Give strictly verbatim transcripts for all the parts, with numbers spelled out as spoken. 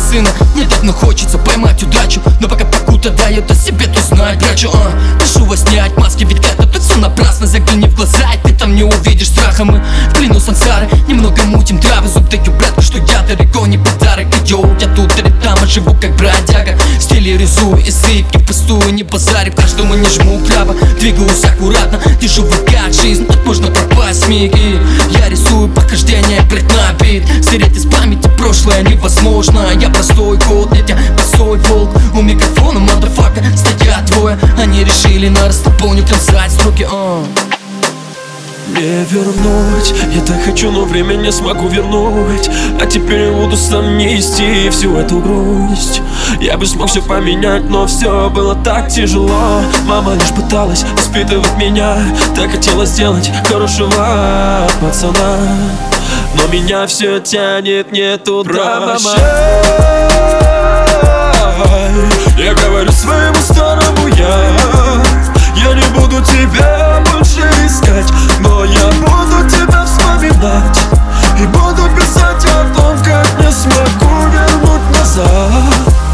сына. Мне давно хочется поймать удачу, но пока покута дает о себе, то знать прячу. а. Прошу вас снять маски, ведь это тут все напрасно. Загляни в глаза, и ты там не увидишь страха. Мы в плену сансары, немного мутим травы. Зуб даю, братка, что я далеко не подарок. И йоу, я тут или там, а живу как бродяга. Стилизую и сыпки пустую, не базарю. Каждому не жму право, двигаюсь аккуратно. Держу в руках жизнь, тут можно пропасть миг. И я рисую похождение, блядь, на бит. Стереть из памяти прошлое невозможно. Я простой кот, я босой волк. У микрофона, мазафака, стоят двое. Они решили на расслабоне концать строки. а. Не вернуть, я так хочу, но время не смогу вернуть. А теперь я буду сам нести всю эту грусть. Я бы смог все поменять, но все было так тяжело. Мама лишь пыталась воспитывать меня, так хотела сделать хорошего пацана, но меня все тянет не туда. Прощай, я говорю своему старому я. Я не буду тебя больше искать, но я буду тебя вспоминать и буду писать о том, как не смогу вернуть назад.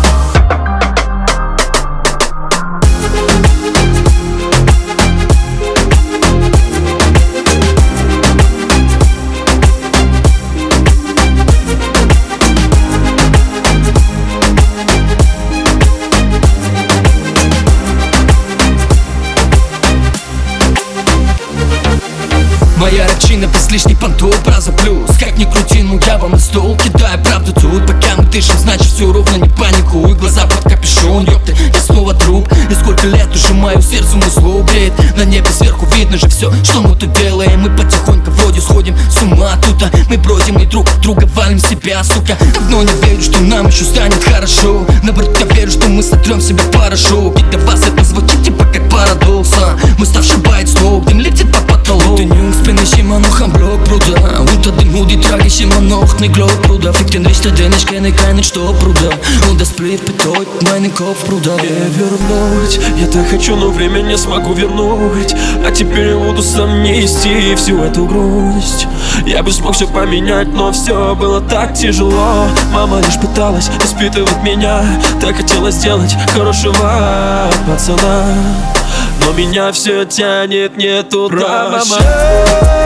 Моя рачина без лишних понтов, браза плюс. Как ни крути, ну я вам на стол кидаю правду тут. Пока мы дышим, значит все ровно, не паникуй. Глаза под капюшон, ёпты, я снова труп. И сколько лет уже мое сердце музло греет. На небе сверху видно же все, что мы тут делаем. Мы потихоньку вроде сходим с ума тут, а мы бродим и друг друга валим себя, сука. Давно не верю, что нам еще станет хорошо. Наоборот, я верю, что мы сотрем себе порошок. И для вас это звучит типа как парадокс, а. Мы ставший байт с ног, дым летит по потолку. Спиннishima nuhan blok pruda Unë të dim hudi tragi që më noht një glok pruda Fiktin rishtë të deni shkene kajnë что pruda Unë да сплит питой, майный ков пруда. Не вернуть, я так хочу, но время не смогу вернуть. А теперь я буду сам нести всю эту грусть. Я бы смог все поменять, но все было так тяжело. Мама лишь пыталась воспитывать меня, так хотела сделать хорошего пацана, но меня все тянет не туда. Прощай,